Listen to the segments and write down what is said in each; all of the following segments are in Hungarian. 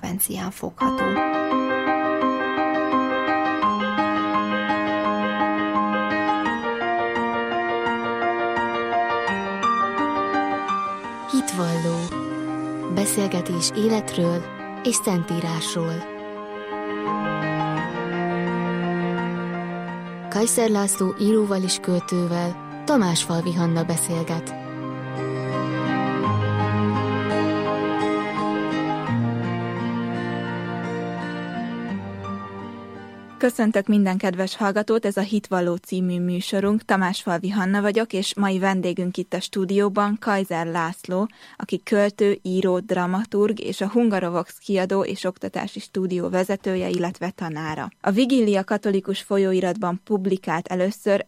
frekvencián fogható. Hitvalló. Beszélgetés életről és szentírásról. Kajszer László íróval és költővel Tamásfalvi Hanna beszélget. Köszöntök minden kedves hallgatót, ez a Hitvalló című műsorunk. Tamásfalvi Hanna vagyok, és mai vendégünk itt a stúdióban Kajszer László, aki költő, író, dramaturg és a Hungarovox kiadó és oktatási stúdió vezetője, illetve tanára. A Vigília katolikus folyóiratban publikált először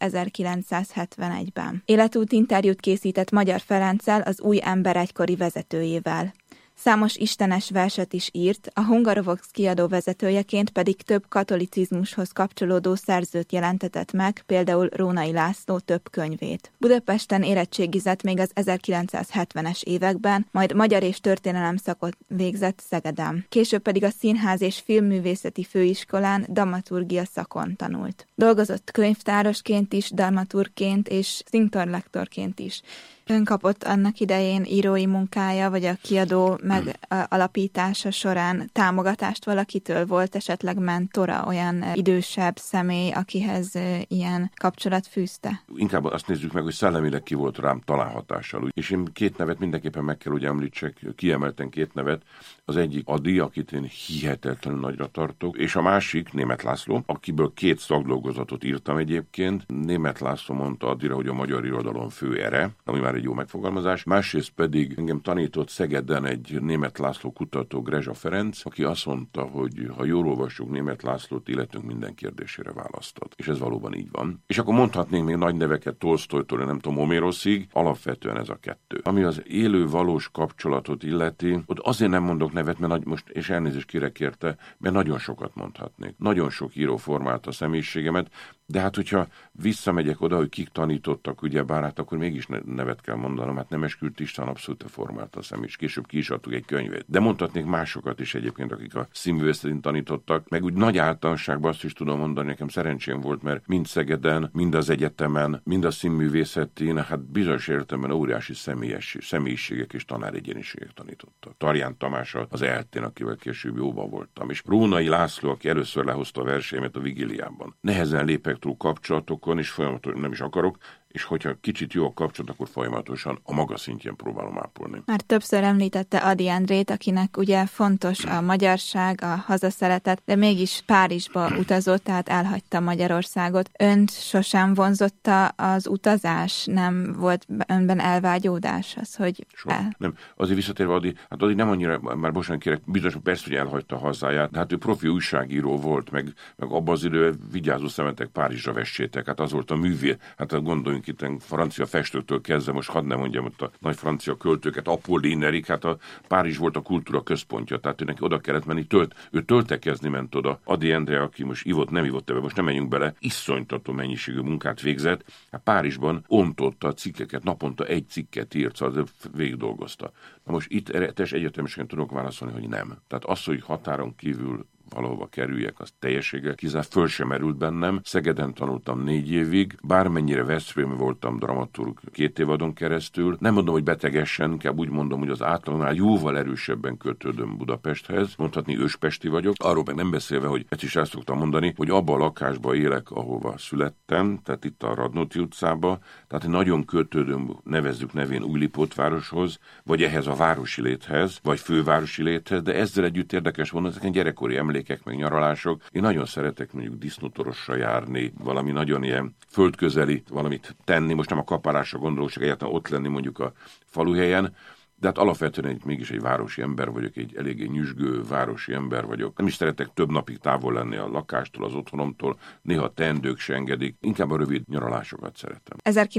1971-ben. Életútinterjút készített Magyar Ferenccel, az Új Ember egykori vezetőjével. Számos istenes verset is írt, a Hungarovox kiadó vezetőjeként pedig több katolicizmushoz kapcsolódó szerzőt jelentetett meg, például Rónai László több könyvét. Budapesten érettségizett még az 1970-es években, majd magyar és történelem szakot végzett Szegeden. Később pedig a Színház és Filmművészeti Főiskolán dramaturgia szakon tanult. Dolgozott könyvtárosként is, dramaturgként és színtorlektorként is. Ön kapott annak idején írói munkája, vagy a kiadó megalapítása során támogatást valakitől? Volt esetleg mentora, olyan idősebb személy, akihez ilyen kapcsolat fűzte? Inkább azt nézzük meg, hogy szellemileg ki volt rám talán hatással. És én két nevet mindenképpen meg kell, hogy említsek, kiemelten két nevet. Az egyik Adi, akit én hihetetlenül nagyra tartok, és a másik Németh László, akiből 2 szakdolgozatot írtam egyébként. Németh László mondta Adira, hogy a magyar irodalom fő ere, ami már egy jó megfogalmazás. Másrészt pedig engem tanított Szegeden egy Németh László kutató, Grezsa Ferenc, aki azt mondta, hogy ha jól olvassuk Németh Lászlót, életünk minden kérdésére választad. És ez valóban így van. És akkor mondhatnénk még nagy neveket Tolsztojtól, nem tudom, Homéroszig, alapvetően ez a kettő. Ami az élő valós kapcsolatot illeti, ott azért nem mondok nevet, mert most, és elnézést kérek érte, mert nagyon sokat mondhatnék. Nagyon sok író formálta a személyiségemet, de hát, hogyha visszamegyek oda, hogy kik tanítottak, ugyebár, hát akkor mégis nevet kell mondanom, hát Nemeskült István abszolút formálta a személyiség, később ki is adtuk egy könyvét. De mondhatnék másokat is egyébként, akik a színművészetén tanítottak, meg úgy nagy általánosságban azt is tudom mondani, nekem szerencsém volt, mert mind Szegeden, mind az egyetemen, mind a színművészetén, hát bizonyos értelemben óriási személyiségek és tanáregyéniségek tanítottak. Tarján Tamás az ELTén, akivel később jóban voltam, és Rónai László, aki először lehozta a verseimet a Vigíliában. Nehezen lépek túl kapcsolatokon, és folyamatosan nem is akarok, és hogyha kicsit jó a kapcsolat, akkor folyamatosan a maga szintjén próbálom ápolni. Már többször említette Ady Endrét, akinek ugye fontos a magyarság, a hazaszeretet, de mégis Párizsba utazott, tehát elhagyta Magyarországot. Önt sosem vonzotta az utazás? Nem volt önben elvágyódás az, hogy... Nem. Azért visszatérve Ady, hát Ady nem annyira, már bocsánat kérek, bizonyos persze, hogy elhagyta a hazáját, de hát ő profi újságíró volt, meg abban az időben vigyázó szemetek Párizsra vessétek, hát az volt a művé, hát gondoljunk itt francia festőtől kezdve, most hadd ne mondjam ott a nagy francia költőket, Apollinaire, hát a Párizs volt a kultúra központja, tehát ő neki oda kellett menni, ő töltekezni ment oda. Ady Endre, aki most nem ivott ebbe, most nem menjünk bele, iszonytató mennyiségű munkát végzett, hát Párizsban ontotta a cikkeket, naponta egy cikket írt, szóval végig dolgozta. Na most itt egyetemesen tudok válaszolni, hogy nem. Tehát az, hogy határon kívül valahova kerüljek, az teljességgel föl sem merült bennem. Szegeden tanultam 4 évig, bármennyire Veszprémben voltam dramaturg 2 évadon keresztül. Nem mondom, hogy betegesen, inkább úgy mondom, hogy az átlagnál jóval erősebben kötődöm Budapesthez. Mondhatni őspesti vagyok. Arról meg nem beszélve, hogy ezt is el szoktam mondani, hogy abba a lakásba élek, ahova születtem, tehát itt a Radnóti utcába. Tehát nagyon kötődöm, nevezzük nevén Újlipótvároshoz, vagy ehhez a városi léthez, vagy fővárosi léthez, de ezzel együtt érdekes volna, ezek gyerekkori emlékek, meg nyaralások. Én nagyon szeretek mondjuk disznótorosra járni, valami nagyon ilyen földközeli valamit tenni, most nem a kaparásra gondolok, csak egyáltalán ott lenni mondjuk a faluhelyen, de hát alapvetően mégis egy városi ember vagyok, egy eléggé nyüzsgő városi ember vagyok. Nem is szeretek több napig távol lenni a lakástól, az otthonomtól, néha teendők se engedik, inkább a rövid nyaralásokat szeretem.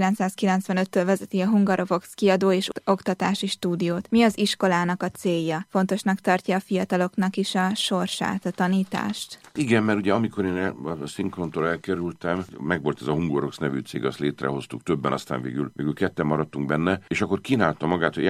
1995-től vezeti a Hungarovox kiadó és oktatási stúdiót. Mi az iskolának a célja? Fontosnak tartja a fiataloknak is a sorsát, a tanítást? Igen, mert ugye amikor én a Szinkrontól elkerültem, megvolt ez a Hungarovox nevű cég, azt létrehoztuk többen, aztán végül 2 maradtunk benne, és akkor kínálta magát, hogy általán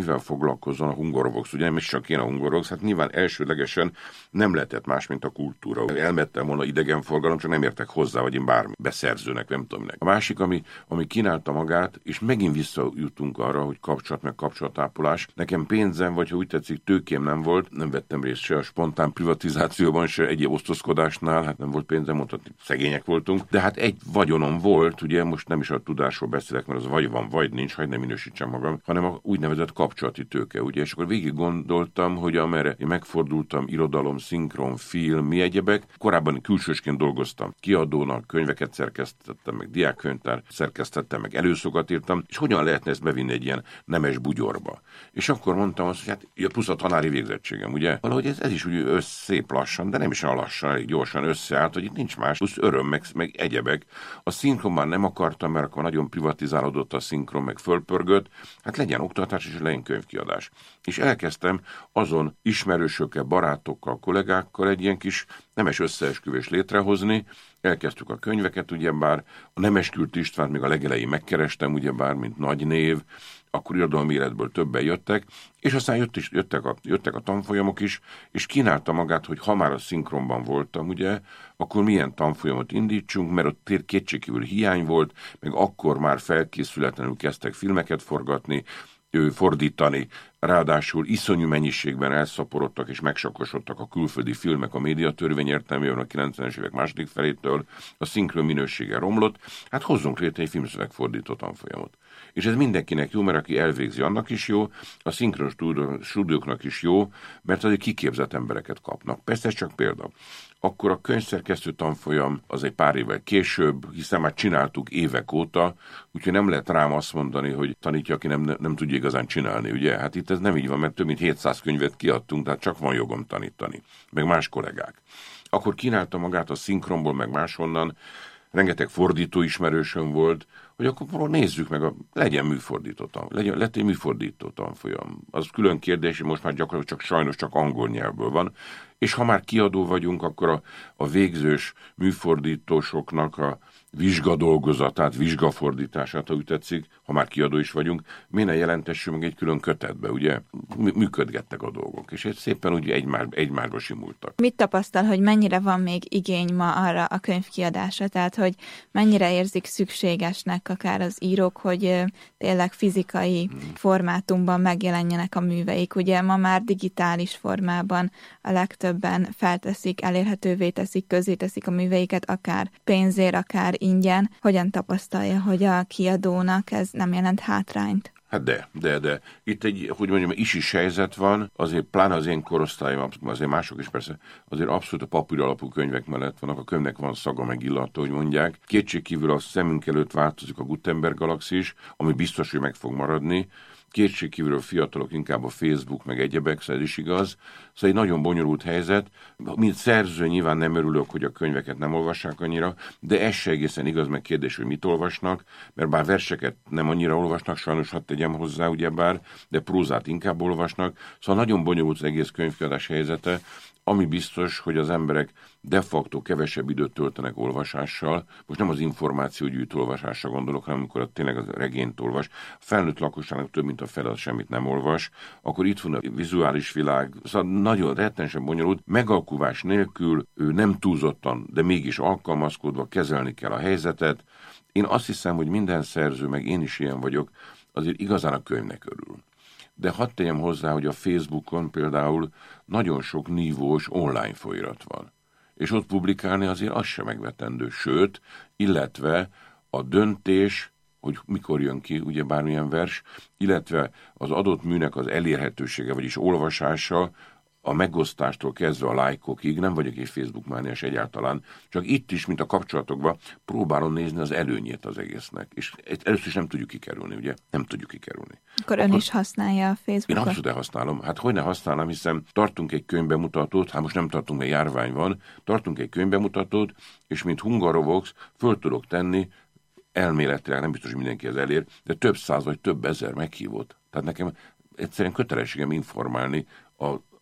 mivel foglalkozzon a Hungarovox, ugye nem is csak én a Hungarovox, hát nyilván elsőlegesen nem lehetett más, mint a kultúra. Elmettem volna idegenforgalom, csak nem értek hozzá, vagy én bármi beszerzőnek, nem tudom minek. A másik, ami kínálta magát, és megint visszajutunk arra, hogy kapcsolat meg kapcsolatápolás. Nekem pénzem, vagy ha úgy tetszik, tőkém nem volt, nem vettem részt se a spontán privatizációban, se egyéb osztozkodásnál, hát nem volt pénzem, mondhatni, szegények voltunk, de hát egy vagyonom volt, ugye most nem is a tudásról beszélek, mert az vagy van, vagy nincs, hogy nem minősítsem magam, hanem a úgynevezett kapcsolati tőke, ugye, és akkor végig gondoltam, hogy amerre én megfordultam, irodalom, szinkron, film, mi egyebek, korábban külsősként dolgoztam, kiadónak, könyveket szerkesztettem, meg diákkönyvtár szerkesztettem, meg előszokat írtam, és hogyan lehetne ezt bevinni egy ilyen nemes bugyorba. És akkor mondtam azt, hogy hát plusz a tanári végzettségem, ugye? Valahogy ez is úgy szép lassan, de nem is olyan lassan, elég gyorsan összeállt, hogy itt nincs más, plusz öröm, meg egyebek. A szinkron már nem akartam, mert akkor nagyon privatizálódott a szinkron, meg fölpörgött, hát legyen oktatás és legyen könyvkiadás. És elkezdtem azon ismerősökkel, barátokkal, kollégákkal egy ilyen kis nemes összeesküvést létrehozni. Elkezdtük a könyveket, ugyebár a Nemeskült Istvánt még a legelején megkerestem, ugyebár, mint nagy név, akkor irodalmi életből többen jöttek, és aztán jöttek a tanfolyamok is, és kínálta magát, hogy ha már a szinkronban voltam, ugye, akkor milyen tanfolyamot indítsunk, mert ott kétségkívül hiány volt, meg akkor már felkészületlenül kezdtek filmeket forgatni, fordítani, ráadásul iszonyú mennyiségben elszaporodtak és megsakosodtak a külföldi filmek a médiatörvény értelmében a 90-es évek második felétől, a szinkron minősége romlott, hát hozzunk létre egy filmszövegfordító tanfolyamot. És ez mindenkinek jó, mert aki elvégzi, annak is jó, a szinkron stúdióknak is jó, mert azért kiképzett embereket kapnak. Persze ez csak példa. Akkor a könyvszerkesztő tanfolyam az egy pár évvel később, hiszen már csináltuk évek óta, úgyhogy nem lehet rám azt mondani, hogy tanítja, aki nem tudja igazán csinálni, ugye? Hát itt ez nem így van, mert több mint 700 könyvet kiadtunk, tehát csak van jogom tanítani, meg más kollégák. Akkor kínálta magát a szinkronból, meg máshonnan, rengeteg fordító ismerősöm volt, hogy akkor nézzük meg, legyen műfordító tanfolyam, lett egy műfordító tanfolyam. Az külön kérdés, hogy most már gyakorlatilag sajnos csak angol nyelvből van, és ha már kiadó vagyunk, akkor a végzős műfordítósoknak a vizsgadolgozatát, vizsgafordítását, ha úgy tetszik, ha már kiadó is vagyunk, miért ne jelentessünk meg egy külön kötetbe, ugye? Működgettek a dolgok, és szépen ugye egymásba simultak. Mit tapasztal, hogy mennyire van még igény ma arra a könyvkiadásra? Tehát, hogy mennyire érzik szükségesnek akár az írók, hogy tényleg fizikai formátumban megjelenjenek a műveik. Ugye ma már digitális formában a legtöbben felteszik, elérhetővé teszik, közé teszik a műveiket, akár pénzért, akár ingyen. Hogyan tapasztalja, hogy a kiadónak ez nem jelent hátrányt? Hát de. Itt egy, hogy mondjam, is helyzet van, azért pláne az én korosztályom, azért mások is persze, azért abszolút a papír alapú könyvek mellett vannak, a könyvnek van szaga meg illata, hogy mondják. Kétségkívül a szemünk előtt változik a Gutenberg galaxis, ami biztos, hogy meg fog maradni. Kétségkívül a fiatalok inkább a Facebook, meg egyebek, szóval ez is igaz. Szóval egy nagyon bonyolult helyzet. Mint szerző nyilván nem örülök, hogy a könyveket nem olvassák annyira, de ez se egészen igaz, meg kérdés, hogy mit olvasnak, mert bár verseket nem annyira olvasnak, sajnos hadd tegyem hozzá, ugyebár, de prózát inkább olvasnak. Szóval nagyon bonyolult az egész könyvkiadás helyzete, ami biztos, hogy az emberek de facto kevesebb időt töltenek olvasással. Most nem az információgyűjtő olvasásra gondolok, hanem amikor tényleg az regényt olvas. A felnőtt lakosságnak több mint a fele semmit nem olvas, akkor itt van a vizuális világ, szóval nagyon rettenesen bonyolult, megalkuvás nélkül ő nem túlzottan, de mégis alkalmazkodva kezelni kell a helyzetet. Én azt hiszem, hogy minden szerző, meg én is ilyen vagyok, azért igazán a könyvnek örül. De hadd tegyem hozzá, hogy a Facebookon például nagyon sok nívós online folyirat van. És ott publikálni azért az sem megvetendő. Sőt, illetve a döntés, hogy mikor jön ki, ugye bármilyen vers, illetve az adott műnek az elérhetősége, vagyis olvasása, a megosztástól kezdve a lájkokig, nem vagyok egy Facebook-mániás egyáltalán, csak itt is, mint a kapcsolatokban, próbálom nézni az előnyét az egésznek. És először is nem tudjuk kikerülni, ugye? Nem tudjuk kikerülni. Akkor ön is használja a Facebookot? Én abszolút használom. Hát hogy ne használom, hiszen tartunk egy könyvbemutatót, hát most nem tartunk, mert járvány van, tartunk egy könyvbemutatót, és mint Hungarovox föl tudok tenni, elméletileg, nem biztos, hogy mindenki ez elér, de több száz vagy több ezer meghívót. Tehát nekem egyszerűen kötelességem informálni a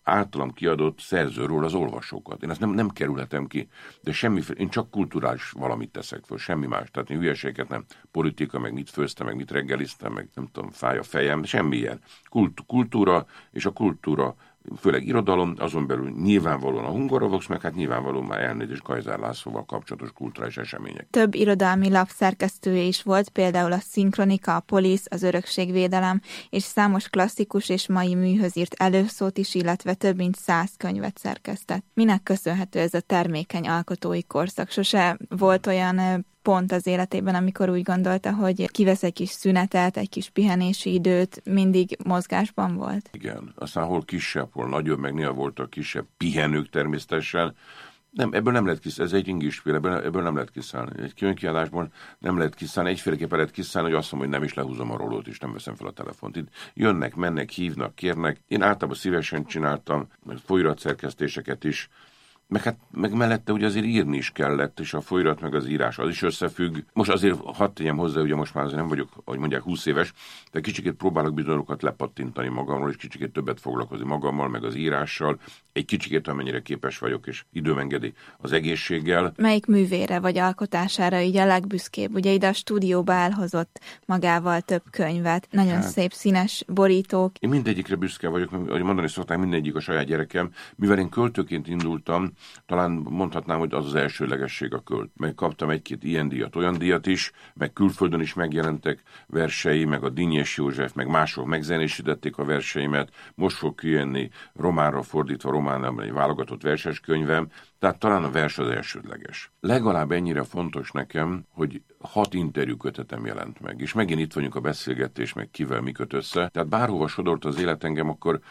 általam kiadott szerzőről az olvasókat. Én ezt nem kerülhetem ki, de semmiféle, én csak kulturális valamit teszek föl, semmi más. Tehát én hülyeséget nem, politika, meg mit főztem, meg mit reggeliztem, meg nem tudom, fáj a fejem, semmi ilyen. Kultúra, és a kultúra, főleg irodalom, azon belül nyilvánvalóan a Hungarovox, meg hát nyilvánvalóan már elnézést Kajzár Lászlóval kapcsolatos kulturális események. Több irodalmi lap szerkesztője is volt, például a Szinkronika, a Polisz, az Örökségvédelem, és számos klasszikus és mai műhöz írt előszót is, illetve több mint 100 könyvet szerkesztett. Minek köszönhető ez a termékeny alkotói korszak? Sose volt olyan pont az életében, amikor úgy gondolta, hogy kivesz egy kis szünetet, egy kis pihenési időt, mindig mozgásban volt? Igen, aztán hol kisebb, hol nagyobb, meg néha voltak kisebb pihenők természetesen. Nem, ebből nem lehet kiszállni, ez egy ingisfél, ebből nem lehet kiszállni. Egy könyvkiadásból nem lehet kiszállni, egyféleképpen lehet kiszállni, hogy azt mondom, hogy nem is lehúzom a rólót, és nem veszem fel a telefont. Itt jönnek, mennek, hívnak, kérnek. Én általában szívesen csináltam folyóiratszerkesztéseket is, meg mellette ugye azért írni is kellett, és a folyirat meg az írás az is összefügg. Most azért hadd tegyem hozzá, ugye most már azért nem vagyok, ahogy mondják, 20 éves, de kicsikét próbálok bizonyokat lepattintani magamról, és kicsikét többet foglalkozni magammal, meg az írással. Egy kicsikét, amennyire képes vagyok, és időm engedi az egészséggel. Melyik művére vagy alkotására így a legbüszkébb? Ugye ide a stúdióba elhozott magával több könyvet, nagyon szép színes borítók. Én mindegyikre büszke vagyok, ahogy mondani szokták, mindegyik a saját gyerekem. Mivel én költőként indultam, talán mondhatnám, hogy az az elsőlegesség a költ. Meg kaptam egy-két ilyen díjat, olyan díjat is, meg külföldön is megjelentek versei, meg a Dinnyes József, meg mások megzenésítették a verseimet. Most fog kijönni románra fordítva, románra egy válogatott verses könyvem, tehát talán a vers az elsődleges. Legalább ennyire fontos nekem, hogy 6 interjúkötetem jelent meg, és megint itt vagyunk a beszélgetés, meg kivel mi köt össze. Tehát bárhova sodort az élet engem,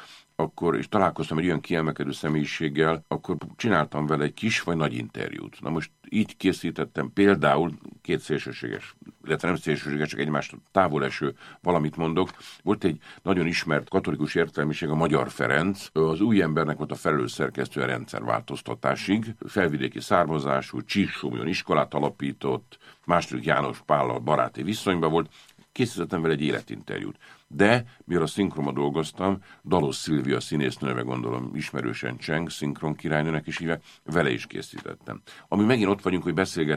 akkor és találkoztam egy olyan kiemelkedő személyiséggel, akkor csináltam vele egy kis vagy nagy interjút. Na most így készítettem például 2 szélsőséges, illetve nem szélsőséges, csak egymástól távol eső valamit mondok. Volt egy nagyon ismert katolikus értelmiség, a Magyar Ferenc, az Új Embernek volt a felelős szerkesztő a rendszerváltoztatásig, felvidéki származású, Csíksomlyon iskolát alapított, II. János Pállal baráti viszonyban volt, készítettem vele egy életinterjút. De, mivel a szinkronban dolgoztam, Dalos Szilvia színésznőve, gondolom ismerősen cseng, szinkron királynőnek is hívják, vele is készítettem. Ami megint ott vagyunk, hogy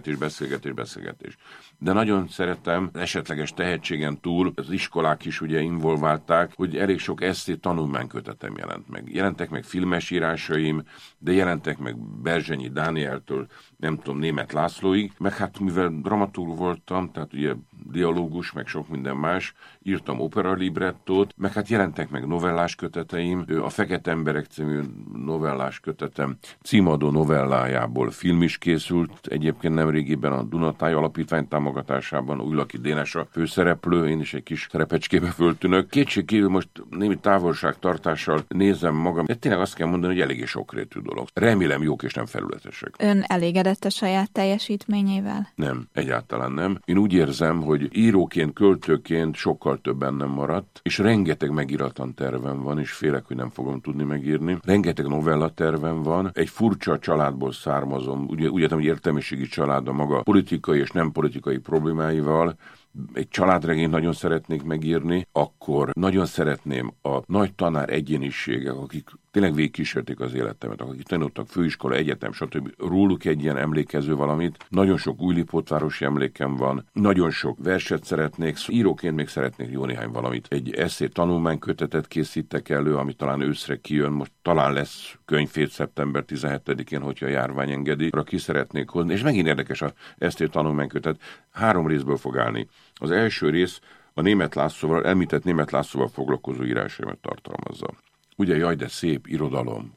beszélgetés. De nagyon szeretem, esetleges tehetségen túl, az iskolák is ugye involválták, hogy elég sok esszé tanulmánykötetem jelent meg. Jelentek meg filmes írásaim, de jelentek meg Berzsenyi Dánieltől, nem tudom, Németh Lászlóig, meg hát mivel dramaturg voltam, tehát ugye dialógus, meg sok minden más, írtam operalibrettót, meg hát jelentek meg novellás köteteim, a Fekete Emberek című novellás kötetem címadó novellájából film is készült, egyébként nemrégiben a Dunatáj Alapítvány támogatásában Újlaki Dénes a főszereplő, én is egy kis szerepecskébe föltűnök. Kétségkívül most némi távolságtartással nézem magam, de tényleg azt kell mondani, hogy eléggé sokrétű dolog. Remélem jók és nem felületesek. Ön elégedett a saját teljesítményével? Nem, egyáltalán nem. Én úgy érzem, hogy íróként, költőként sokkal több bennem maradt, és rengeteg megíratlan tervem van, és félek, hogy nem fogom tudni megírni. Rengeteg novella tervem van. Egy furcsa családból származom, ugye hogy értelmiségi család a maga politikai és nem politikai problémáival. Egy családregényt nagyon szeretnék megírni, akkor nagyon szeretném a nagy tanár egyéniségek, akik tényleg végigkísérték az életemet, akik tanultak főiskola, egyetem, stb. Róluk egy ilyen emlékező valamit. Nagyon sok újlipótvárosi emlékem van, nagyon sok verset szeretnék, íróként még szeretnék jó néhány valamit. Egy esszé tanulmánykötetet készítek elő, ami talán őszre kijön, most talán lesz könyvfét szeptember 17-én, hogyha a járvány engedi, arra ki szeretnék hozni. És megint érdekes a esszé tanulmánykötet, 3 részből fog állni. Az első rész a Németh Lászlóval, említett Németh Lászlóval foglalkozó írásaimat tartalmazza. Ugye, jaj, de szép irodalom,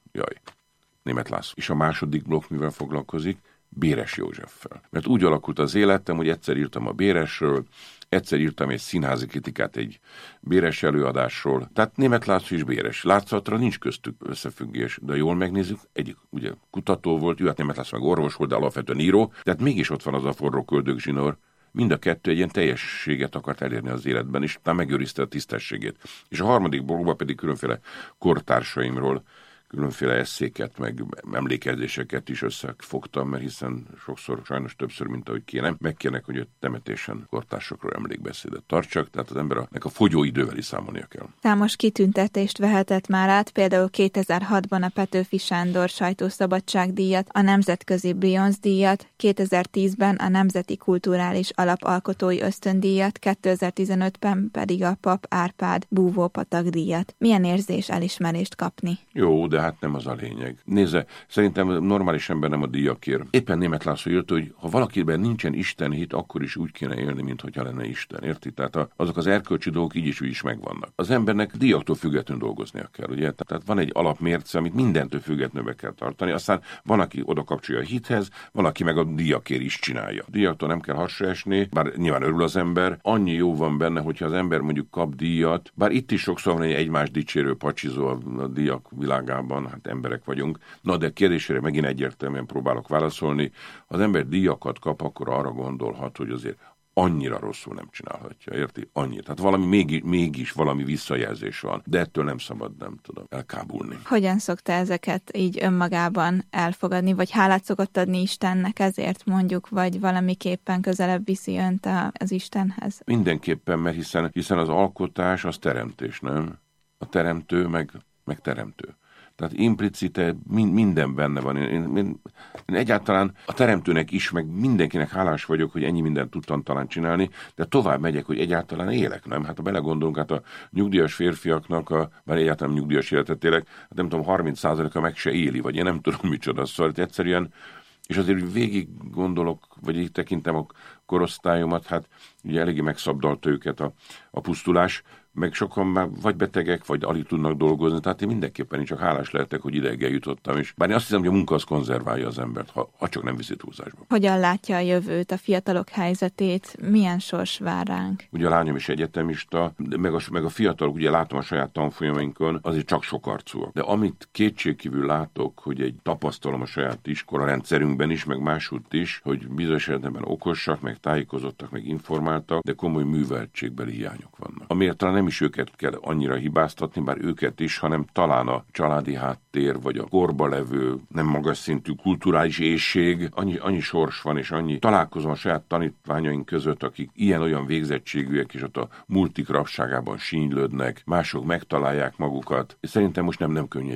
Németh László. És a második blokk mivel foglalkozik? Béres Józseffel. Mert úgy alakult az életem, hogy egyszer írtam a Béresről, egyszer írtam egy színházi kritikát egy Béres előadásról. Tehát Németh László is Béres. Látszatra nincs köztük összefüggés, de jól megnézzük, egyik ugye kutató volt, hát Németh László meg orvos volt, de alapvetően író, tehát mégis ott van az a forró köldögzsinór. Mind a kettő egy ilyen teljességet akart elérni az életben, és utána megőrizte a tisztességét. És a harmadik blokkban pedig különféle kortársaimról különféle eszéket, meg emlékezéseket is összefogtam, mert hiszen sokszor, sajnos többször, mint ahogy kéne, megkérnek, hogy a temetésen kortársakról emlékbeszédet tartsak, tehát az embernek a fogyóidővel is számolnia kell. Számos kitüntetést vehetett már át, például 2006-ban a Petőfi Sándor sajtószabadságdíjat, a Nemzetközi Bronzdíjat, 2010-ben a Nemzeti Kulturális Alapalkotói Ösztöndíjat, 2015-ben pedig a Pap Árpád búvópatagdíjat. Milyen érzés elismerést kapni? Jó, de hát nem az a lényeg. Nézze, szerintem normális ember nem a díjakért. Éppen Németh László írt, hogy ha valakiben nincsen istenhit, akkor is úgy kéne élni, mintha lenne Isten. Érti? Tehát azok az erkölcsi dolgok így is megvannak. Az embernek díjaktól függetlenül dolgoznia kell, ugye? Tehát van egy alapmérce, amit mindentől függetlenül be kell tartani. Aztán van, aki oda kapcsolja a hithez, van, aki meg a díjakért is csinálja. Díjaktól nem kell hasra esni, bár nyilván örül az ember. Annyi jó van benne, hogyha az ember mondjuk kap díjat, bár itt is sokszor van egy egymás dicsérő pacsizó a díjak világában, hát emberek vagyunk. Na, de kérdésére megint egyértelműen próbálok válaszolni. Ha az ember díjakat kap, akkor arra gondolhat, hogy azért annyira rosszul nem csinálhatja, érti? Annyit. Tehát valami mégis valami visszajelzés van, de ettől nem szabad, nem tudom, elkábulni. Hogyan szokta ezeket így önmagában elfogadni, vagy hálát szokott adni Istennek ezért mondjuk, vagy valamiképpen közelebb viszi önt az Istenhez? Mindenképpen, mert hiszen az alkotás az teremtés, nem? A teremtő meg teremtő. Tehát implicite minden benne van. Én egyáltalán a teremtőnek is, meg mindenkinek hálás vagyok, hogy ennyi mindent tudtam talán csinálni, de tovább megyek, hogy egyáltalán élek, nem? Hát ha belegondolunk, hát a nyugdíjas férfiaknak, bár egyáltalán nyugdíjas életet élek, hát nem tudom, 30%-a meg se éli, vagy én nem tudom micsoda, szóval egyszerűen, és azért végig gondolok, vagy így tekintem a korosztályomat, hát ugye eléggé megszabdalta őket a pusztulás, meg sokan már vagy betegek, vagy alig tudnak dolgozni, tehát én mindenképpen csak hálás lehetek, hogy ideig eljutottam is. Bár én azt hiszem, hogy a munka az konzerválja az embert, ha csak nem viszi túlzásba. Hogyan látja a jövőt, a fiatalok helyzetét, milyen sors vár ránk? Ugye a lányom is egyetemista, meg a fiatalok, ugye látom a saját tanfolyamainkon, azért csak sokarcúak. De amit kétségkívül látok, hogy tapasztalom a saját iskolarendszerünkben is, meg másútt is, hogy bizonyos esetben okosak, meg tájékozottak, meg informáltak, de komoly műveltségbeli hiányok vannak. Amiért talán nem is őket kell annyira hibáztatni, bár őket is, hanem talán a családi háttér, vagy a korba levő, nem magas szintű kulturális éhség, annyi sors van, és annyi találkozom a saját tanítványaink között, akik ilyen-olyan végzettségűek, és ott a multik rabságában sínylődnek, mások megtalálják magukat. És szerintem most nem könnyű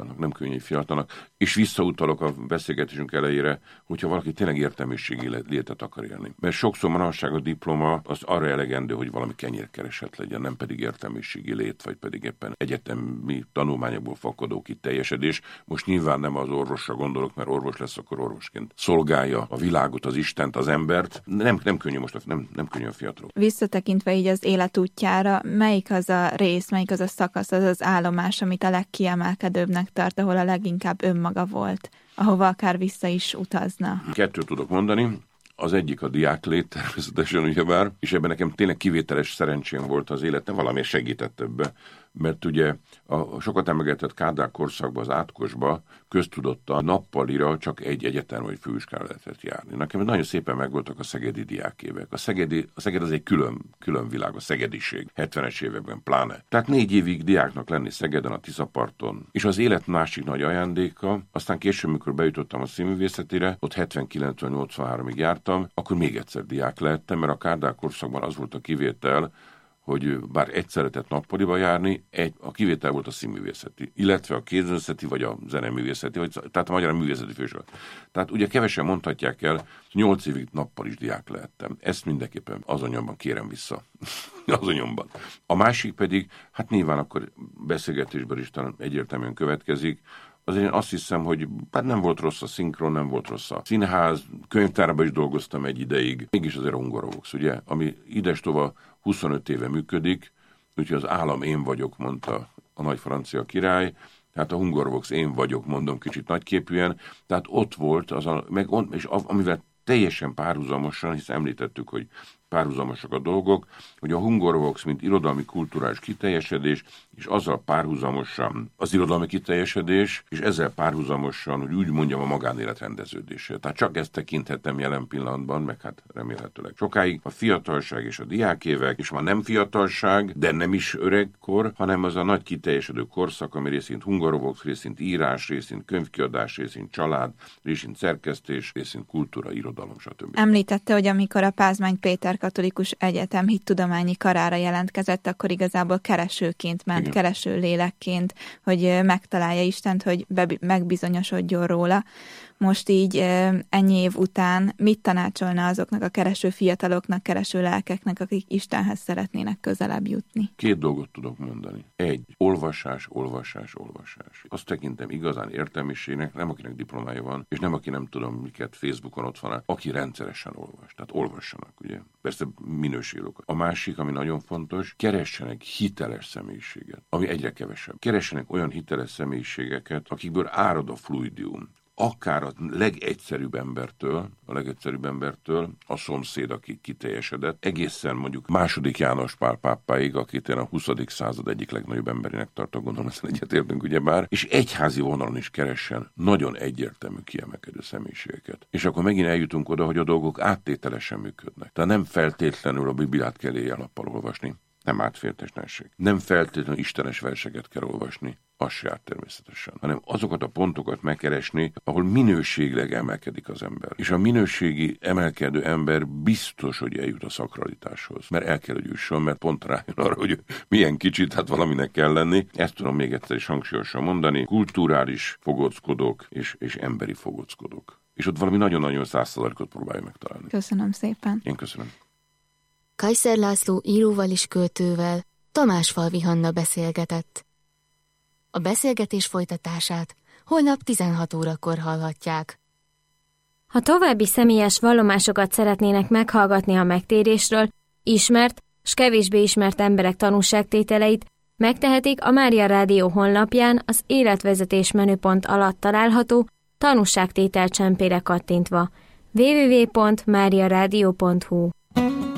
egy fiatalnak, és visszautalok a beszélgetésünk elejére, hogyha valaki tényleg értelmiségi létet akar élni. Mert sokszor manapság a diploma az arra elegendő, hogy valami kenyérkereset legyen, nem pedig értelmiségi lét, vagy pedig éppen egyetemi tanulmányokból fakadó kiteljesedés. Most nyilván nem az orvosra gondolok, mert orvos lesz, akkor orvosként szolgálja a világot, az Istent, az embert. Nem könnyű most, nem könnyű a fiatalok. Visszatekintve így az életútjára, melyik az a rész, melyik az a szakasz, az az állomás, amit a legkiemelkedőbbnek tart, ahol a leginkább önmaga volt, ahova akár vissza is utazna? 2 tudok mondani. Az egyik a diáklét természetesen, ugyebár, és ebben nekem tényleg kivételes szerencsém volt az életem, valami segített ebbe, mert ugye a sokat emlegetett Kádár korszakban, az átkosba köztudottan nappalira csak egy egyetem vagy főiskolára lehetett járni. Nekem nagyon szépen megvoltak a szegedi diákévek. A Szeged az egy külön világ, a szegediség, 70-es években pláne. Tehát 4 évig diáknak lenni Szegeden, a Tiszaparton, és az élet másik nagy ajándéka. Aztán később, mikor bejutottam a színművészetire, ott 79-83-ig jártam, akkor még egyszer diák lehettem, mert a Kádár korszakban az volt a kivétel, hogy bár egyszer lehetett nappaliba járni, a kivétel volt a színművészeti, illetve a kézművészeti, vagy a zeneművészeti, tehát a magyar művészeti főiskola. Tehát ugye kevesen mondhatják el, hogy 8 évig nappalis diák lehettem. Ezt mindenképpen azonnyomban kérem vissza. Azonnyomban. A másik pedig, hát nyilván akkor beszélgetésben is talán egyértelműen következik, azért én azt hiszem, hogy hát nem volt rossz a szinkron, nem volt rossz a színház, könyvtárban is dolgoztam egy ideig, mégis azért a Hungarovox, ugye, ami idestova 25 éve működik, úgyhogy az állam én vagyok, mondta a nagy francia király, tehát a Hungarovox én vagyok, mondom kicsit nagyképűen, tehát ott volt, és amivel teljesen párhuzamosan, hiszen említettük, hogy párhuzamosak a dolgok, hogy a Hungarvox, mint irodalmi kulturális kiteljesedés, és azzal párhuzamosan az irodalmi kiteljesedés, és ezzel párhuzamosan, hogy úgy mondjam, a magánélet rendeződése. Tehát csak ezt tekinthetem jelen pillanatban, meg hát remélhetőleg sokáig. A fiatalság és a diákévek, és már nem fiatalság, de nem is öregkor, hanem az a nagy kiteljesedő korszak, ami részint Hungarvox, részint írás, részint könyvkiadás, részint család, részint szerkesztés, részint kultúra, irodalom, stb. Említette, hogy amikor a Pázmány Péter Katolikus Egyetem hittudományi karára jelentkezett, akkor igazából keresőként ment, igen, kereső lélekként, hogy megtalálja Istent, hogy megbizonyosodjon róla. Most így ennyi év után mit tanácsolna azoknak a kereső fiataloknak, kereső lelkeknek, akik Istenhez szeretnének közelebb jutni? 2 dolgot tudok mondani. 1. Olvasás. Azt tekintem igazán értelmiségnek, nem akinek diplomája van, és nem aki nem tudom miket Facebookon ott van, aki rendszeresen olvas. Tehát olvassanak, ugye? Persze minőséglokat. A másik, ami nagyon fontos, keressenek hiteles személyiséget, ami egyre kevesebb. Keressenek olyan hiteles személyiségeket, akikből árad a fluidium. Akár a legegyszerűbb embertől, a szomszéd, aki kiteljesedett, egészen mondjuk II. János Pál pápáig, akit én a 20. század egyik legnagyobb emberének tartok, gondolom, ezen egyetértünk ugyebár, és egyházi vonalon is keressen nagyon egyértelmű kiemelkedő személyiségeket. És akkor megint eljutunk oda, hogy a dolgok áttételesen működnek. Tehát nem feltétlenül a Bibliát kell éjjel-nappal olvasni, nem átféltesnesség. Nem feltétlenül istenes verseket kell olvasni, az se árt természetesen, hanem azokat a pontokat megkeresni, ahol minőségileg emelkedik az ember. És a minőségi emelkedő ember biztos, hogy eljut a szakralitáshoz. Mert el kell, hogy jusson, mert pont rájön arra, hogy milyen kicsit, hát valaminek kell lenni. Ezt tudom még egyszer is hangsúlyosan mondani. Kulturális fogockodók és emberi fogockodók. És ott valami nagyon-nagyon 100%-ot próbálja megtalálni. Köszönöm szépen. Én köszönöm. Kajszer László íróval és költővel Tamásfalvi Hanna beszélgetett. A beszélgetés folytatását holnap 16 órakor hallhatják. Ha további személyes vallomásokat szeretnének meghallgatni a megtérésről, ismert s kevésbé ismert emberek tanúságtételeit, megtehetik a Mária Rádió honlapján az életvezetés menüpont alatt található tanúságtétel csempére kattintva. www.mariaradio.hu